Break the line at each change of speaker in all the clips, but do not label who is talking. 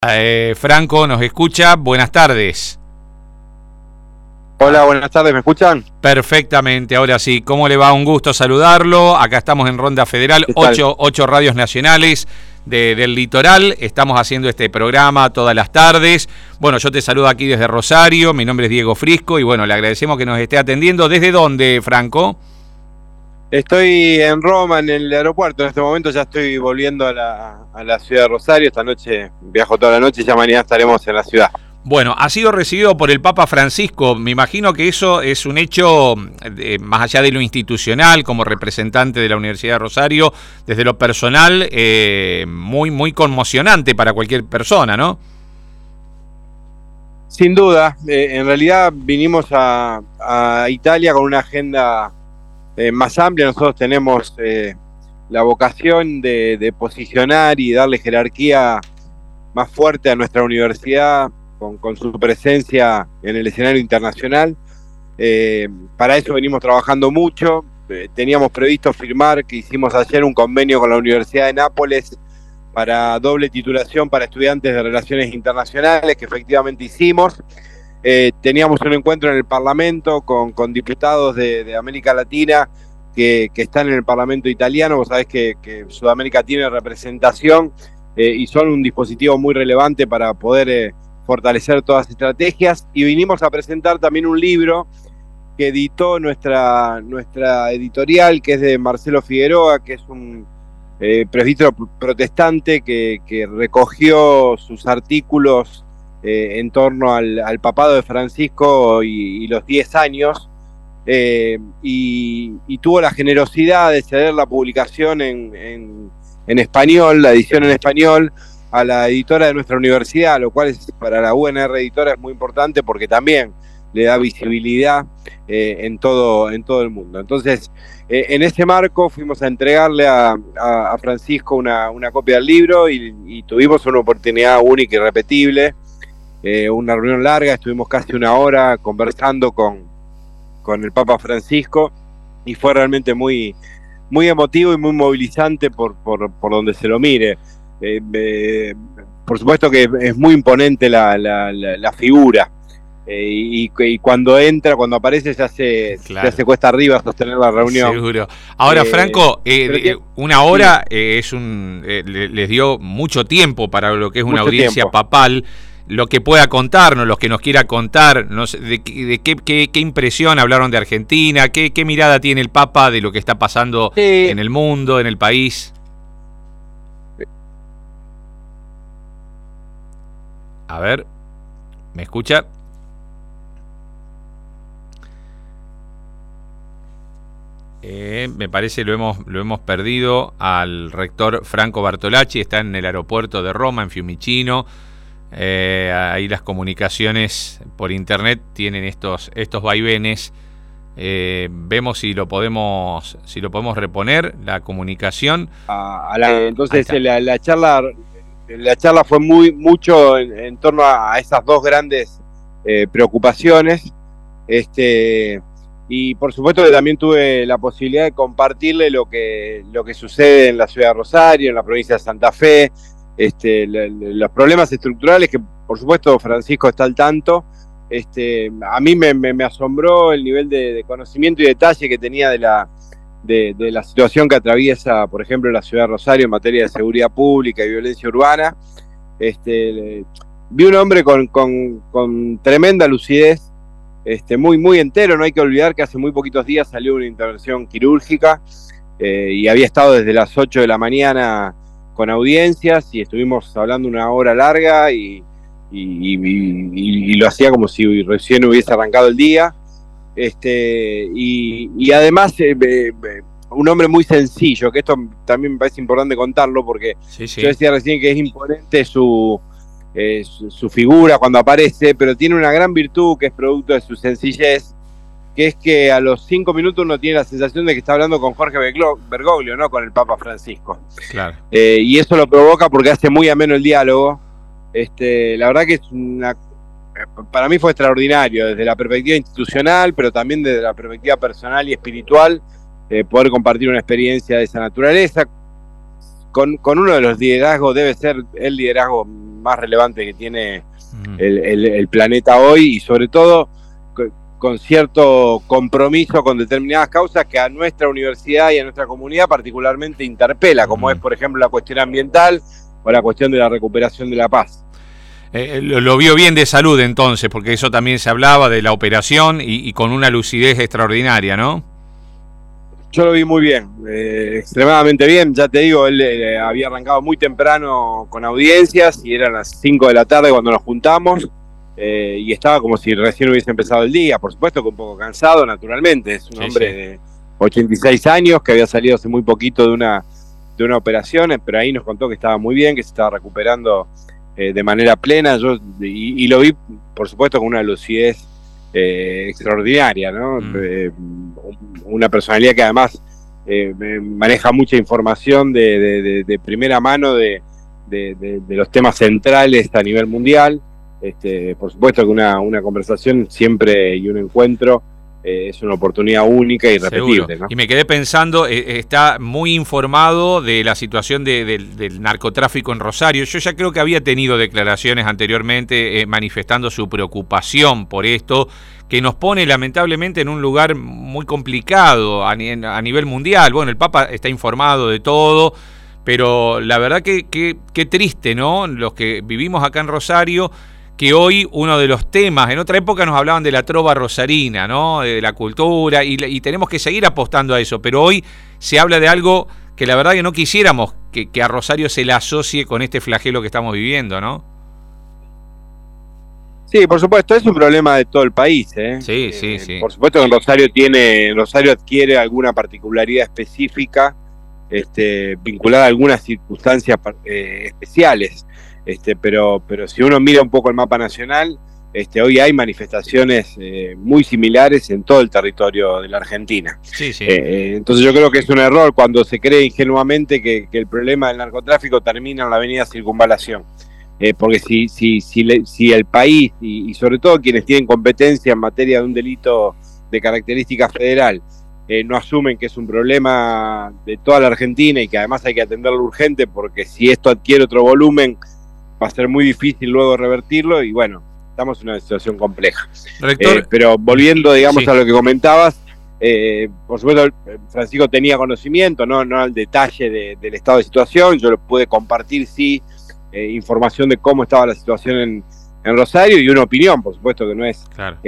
Franco nos escucha, buenas tardes.
Hola, buenas tardes, ¿me escuchan?
Perfectamente, ahora sí. ¿Cómo le va? Un gusto saludarlo. Acá estamos en Ronda Federal, ocho radios nacionales del litoral. Estamos haciendo este programa todas las tardes. Bueno, yo te saludo aquí desde Rosario, mi nombre es Diego Frisco y bueno, le agradecemos que nos esté atendiendo. ¿Desde dónde, Franco?
Estoy en Roma, en el aeropuerto. En este momento ya estoy volviendo a la ciudad de Rosario. Esta noche viajo toda la noche y ya mañana estaremos en la ciudad.
Bueno, ha sido recibido por el Papa Francisco. Me imagino que eso es un hecho, más allá de lo institucional, como representante de la Universidad de Rosario, desde lo personal, muy conmocionante para cualquier persona, ¿no?
Sin duda. En realidad vinimos a Italia con una agenda más amplia. Nosotros tenemos la vocación de posicionar y darle jerarquía más fuerte a nuestra universidad con su presencia en el escenario internacional. Para eso venimos trabajando mucho. Teníamos previsto firmar, que hicimos ayer, un convenio con la Universidad de Nápoles para doble titulación para estudiantes de Relaciones Internacionales, que efectivamente hicimos. Teníamos un encuentro en el Parlamento con diputados de América Latina que están en el Parlamento italiano. Vos sabés que Sudamérica tiene representación y son un dispositivo muy relevante para poder fortalecer todas las estrategias. Y vinimos a presentar también un libro que editó nuestra editorial, que es de Marcelo Figueroa, que es un presbítero protestante que recogió sus artículos en torno al papado de Francisco y los 10 años, y tuvo la generosidad de ceder la publicación en español, la edición en español, a la editora de nuestra universidad, lo cual para la UNR Editora es muy importante porque también le da visibilidad en todo el mundo. Entonces, en ese marco fuimos a entregarle a Francisco una copia del libro y tuvimos una oportunidad única y irrepetible. Una reunión larga, estuvimos casi una hora conversando con el Papa Francisco y fue realmente muy emotivo y muy movilizante por donde se lo mire. Por supuesto que es muy imponente la figura, y cuando aparece ya se hace cuesta arriba sostener la reunión.
Seguro. Ahora, Franco, una hora les dio mucho tiempo para lo que es una audiencia papal. Lo que pueda contarnos, los que nos quiera contar, no sé, de qué impresión hablaron de Argentina, qué mirada tiene el Papa de lo que está pasando en el mundo, en el país. A ver, ¿me escucha? Me parece lo hemos perdido al rector Franco Bartolacci. Está en el aeropuerto de Roma, en Fiumicino. Ahí las comunicaciones por internet tienen estos vaivenes. Vemos si lo podemos reponer, la comunicación.
Entonces la charla fue mucho en torno a esas dos grandes preocupaciones. Y por supuesto que también tuve la posibilidad de compartirle lo que sucede en la ciudad de Rosario, en la provincia de Santa Fe, los problemas estructurales que por supuesto Francisco está al tanto. A mí me asombró el nivel de conocimiento y detalle que tenía de la situación que atraviesa, por ejemplo, la ciudad de Rosario en materia de seguridad pública y violencia urbana. Vi un hombre con tremenda lucidez, muy entero. No hay que olvidar que hace muy poquitos días salió una intervención quirúrgica y había estado desde las 8 de la mañana con audiencias y estuvimos hablando una hora larga y lo hacía como si recién hubiese arrancado el día. Y además un hombre muy sencillo, que esto también me parece importante contarlo porque yo decía recién que es imponente su figura cuando aparece, pero tiene una gran virtud que es producto de su sencillez, que es que a los 5 minutos uno tiene la sensación de que está hablando con Jorge Bergoglio, no con el Papa Francisco.
Claro.
Y eso lo provoca porque hace muy ameno el diálogo. La verdad que para mí fue extraordinario desde la perspectiva institucional, pero también desde la perspectiva personal y espiritual, poder compartir una experiencia de esa naturaleza. con uno de los liderazgos, debe ser el liderazgo más relevante que tiene el planeta hoy, y sobre todo con cierto compromiso con determinadas causas que a nuestra universidad y a nuestra comunidad particularmente interpela, como es, por ejemplo, la cuestión ambiental o la cuestión de la recuperación de la paz.
Lo vio bien de salud entonces, porque eso también se hablaba de la operación y con una lucidez extraordinaria, ¿no?
Yo lo vi muy bien, extremadamente bien. Ya te digo, él había arrancado muy temprano con audiencias y eran las 5 de la tarde cuando nos juntamos, y estaba como si recién hubiese empezado el día. Por supuesto que un poco cansado, naturalmente. Es un hombre de 86 años que había salido hace muy poquito de una operación, pero ahí nos contó que estaba muy bien, que se estaba recuperando de manera plena. Y lo vi, por supuesto, con una lucidez extraordinaria, ¿no? Una personalidad que además maneja mucha información de primera mano de los temas centrales a nivel mundial. Por supuesto que una conversación siempre y un encuentro es una oportunidad única y irrepetible, ¿no?
Y me quedé pensando, está muy informado de la situación del narcotráfico en Rosario. Yo ya creo que había tenido declaraciones anteriormente manifestando su preocupación por esto, que nos pone lamentablemente en un lugar muy complicado a nivel mundial. Bueno, el Papa está informado de todo, pero la verdad que triste, ¿no? Los que vivimos acá en Rosario, que hoy uno de los temas, en otra época nos hablaban de la trova rosarina, ¿no? De la cultura, y tenemos que seguir apostando a eso, pero hoy se habla de algo que la verdad que no quisiéramos que a Rosario se le asocie con este flagelo que estamos viviendo, ¿no?
Sí, por supuesto, es un problema de todo el país, ¿eh?
Sí.
Por supuesto que Rosario adquiere alguna particularidad específica, vinculada a algunas circunstancias especiales. Pero si uno mira un poco el mapa nacional, hoy hay manifestaciones muy similares en todo el territorio de la Argentina.
Sí.
Entonces yo creo que es un error cuando se cree ingenuamente que el problema del narcotráfico termina en la avenida Circunvalación. Porque si el país, y sobre todo quienes tienen competencia en materia de un delito de característica federal, no asumen que es un problema de toda la Argentina y que además hay que atenderlo urgente, porque si esto adquiere otro volumen va a ser muy difícil luego revertirlo, y bueno, estamos en una situación compleja.
Rector,
pero volviendo, digamos, a lo que comentabas, por supuesto, Francisco tenía conocimiento, no al detalle del estado de situación. Yo lo pude compartir, sí, información de cómo estaba la situación en Rosario, y una opinión, por supuesto que no es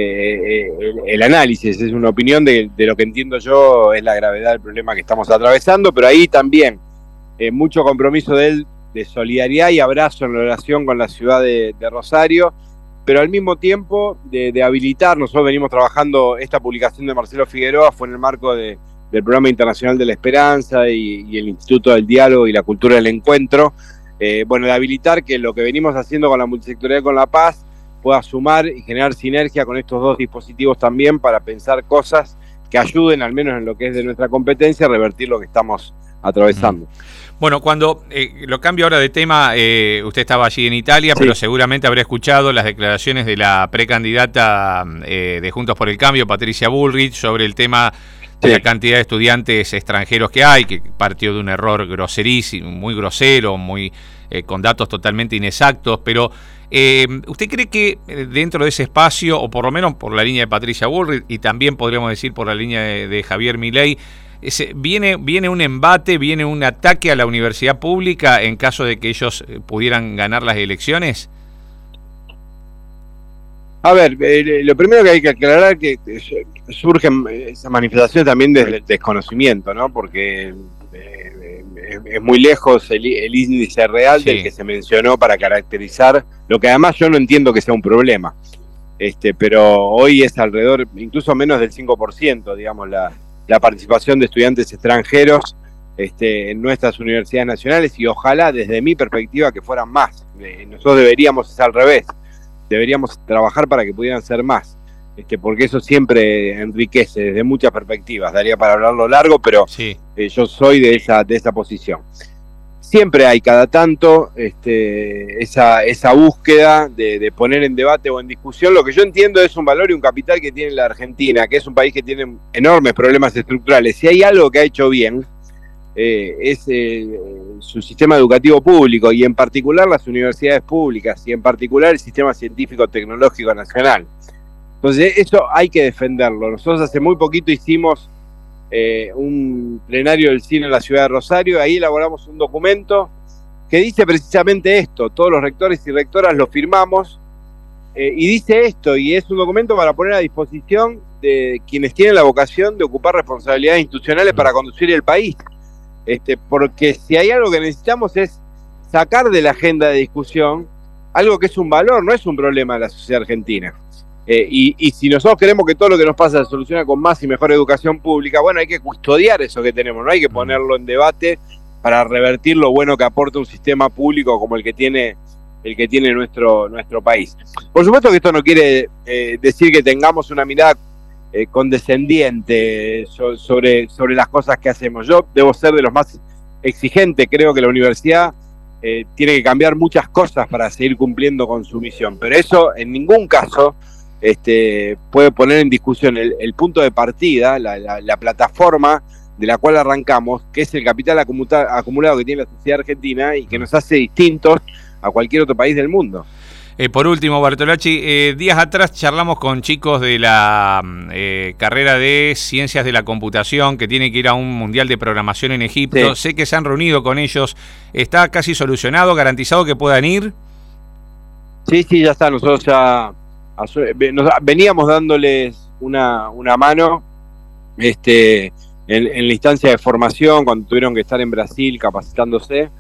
el análisis, es una opinión de lo que entiendo yo es la gravedad del problema que estamos atravesando, pero ahí también mucho compromiso de él, de solidaridad y abrazo en relación con la ciudad de Rosario, pero al mismo tiempo de habilitar. Nosotros venimos trabajando, esta publicación de Marcelo Figueroa fue en el marco del Programa Internacional de la Esperanza y el Instituto del Diálogo y la Cultura del Encuentro, de habilitar que lo que venimos haciendo con la multisectorial con la paz pueda sumar y generar sinergia con estos dos dispositivos también, para pensar cosas que ayuden, al menos en lo que es de nuestra competencia, a revertir lo que estamos atravesando.
Bueno, cuando lo cambio ahora de tema, usted estaba allí en Italia, sí, pero seguramente habrá escuchado las declaraciones de la precandidata de Juntos por el Cambio, Patricia Bullrich, sobre el tema de la cantidad de estudiantes extranjeros que hay, que partió de un error groserísimo, muy grosero, con datos totalmente inexactos, pero ¿usted cree que dentro de ese espacio, o por lo menos por la línea de Patricia Bullrich, y también podríamos decir por la línea de Javier Milei, viene un embate, viene un ataque a la universidad pública en caso de que ellos pudieran ganar las elecciones?
A ver, lo primero que hay que aclarar es que surgen esas manifestaciones también desde el desconocimiento, ¿no? Porque es muy lejos el índice real del que se mencionó para caracterizar lo que además yo no entiendo que sea un problema. Pero hoy es alrededor, incluso menos del 5%, digamos, la participación de estudiantes extranjeros en nuestras universidades nacionales, y ojalá, desde mi perspectiva, que fueran más. Nosotros deberíamos, es al revés, deberíamos trabajar para que pudieran ser más, porque eso siempre enriquece desde muchas perspectivas. Daría para hablarlo largo, pero sí, yo soy de esa posición. Siempre hay cada tanto esa búsqueda de poner en debate o en discusión lo que yo entiendo es un valor y un capital que tiene la Argentina, que es un país que tiene enormes problemas estructurales. Si hay algo que ha hecho bien, es su sistema educativo público, y en particular las universidades públicas, y en particular el sistema científico-tecnológico nacional. Entonces eso hay que defenderlo. Nosotros hace muy poquito hicimos un plenario del cine en la ciudad de Rosario, ahí elaboramos un documento que dice precisamente esto, todos los rectores y rectoras lo firmamos, y dice esto, y es un documento para poner a disposición de quienes tienen la vocación de ocupar responsabilidades institucionales para conducir el país. Porque si hay algo que necesitamos es sacar de la agenda de discusión algo que es un valor, no es un problema de la sociedad argentina. Y si nosotros queremos que todo lo que nos pasa se solucione con más y mejor educación pública, bueno, hay que custodiar eso que tenemos, no hay que ponerlo en debate para revertir lo bueno que aporta un sistema público como el que tiene nuestro país. Por supuesto que esto no quiere decir que tengamos una mirada condescendiente sobre las cosas que hacemos. Yo debo ser de los más exigentes, creo que la universidad tiene que cambiar muchas cosas para seguir cumpliendo con su misión, pero eso en ningún caso puede poner en discusión el punto de partida, la plataforma de la cual arrancamos, que es el capital acumulado que tiene la sociedad argentina y que nos hace distintos a cualquier otro país del mundo.
Por último, Bartolacci, días atrás charlamos con chicos de la carrera de Ciencias de la Computación que tienen que ir a un mundial de programación en Egipto. Sí. Sé que se han reunido con ellos. ¿Está casi solucionado, garantizado que puedan ir?
Sí, ya está. Nosotros ya veníamos dándoles una mano en la instancia de formación cuando tuvieron que estar en Brasil capacitándose.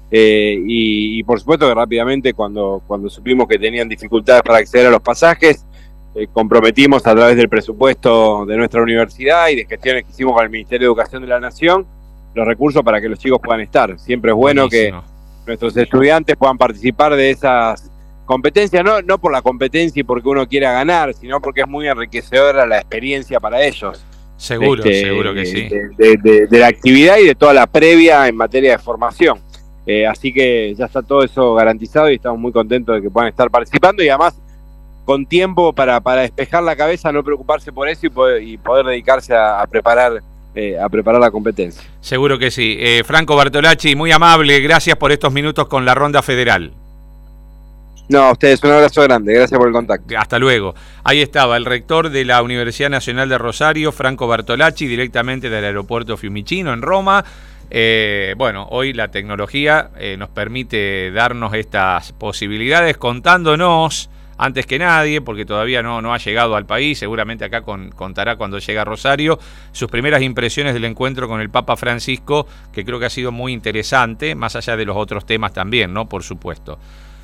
Y por supuesto que rápidamente cuando supimos que tenían dificultades para acceder a los pasajes, comprometimos a través del presupuesto de nuestra universidad y de gestiones que hicimos con el Ministerio de Educación de la Nación los recursos para que los chicos puedan estar. Siempre es bueno Buenísimo. Que nuestros estudiantes puedan participar de esas competencias, no por la competencia y porque uno quiera ganar, sino porque es muy enriquecedora la experiencia para ellos.
Seguro que sí.
De la actividad y de toda la previa en materia de formación. Así que ya está todo eso garantizado y estamos muy contentos de que puedan estar participando y además con tiempo para despejar la cabeza, no preocuparse por eso y poder dedicarse a preparar la competencia.
Seguro que sí. Franco Bartolacci, muy amable, gracias por estos minutos con la Ronda Federal.
No, a ustedes un abrazo grande, gracias por el contacto.
Hasta luego. Ahí estaba el rector de la Universidad Nacional de Rosario, Franco Bartolacci, directamente del aeropuerto Fiumicino en Roma. Bueno, hoy la tecnología nos permite darnos estas posibilidades contándonos antes que nadie, porque todavía no ha llegado al país, seguramente acá contará cuando llega a Rosario, sus primeras impresiones del encuentro con el Papa Francisco, que creo que ha sido muy interesante, más allá de los otros temas también, ¿no? Por supuesto.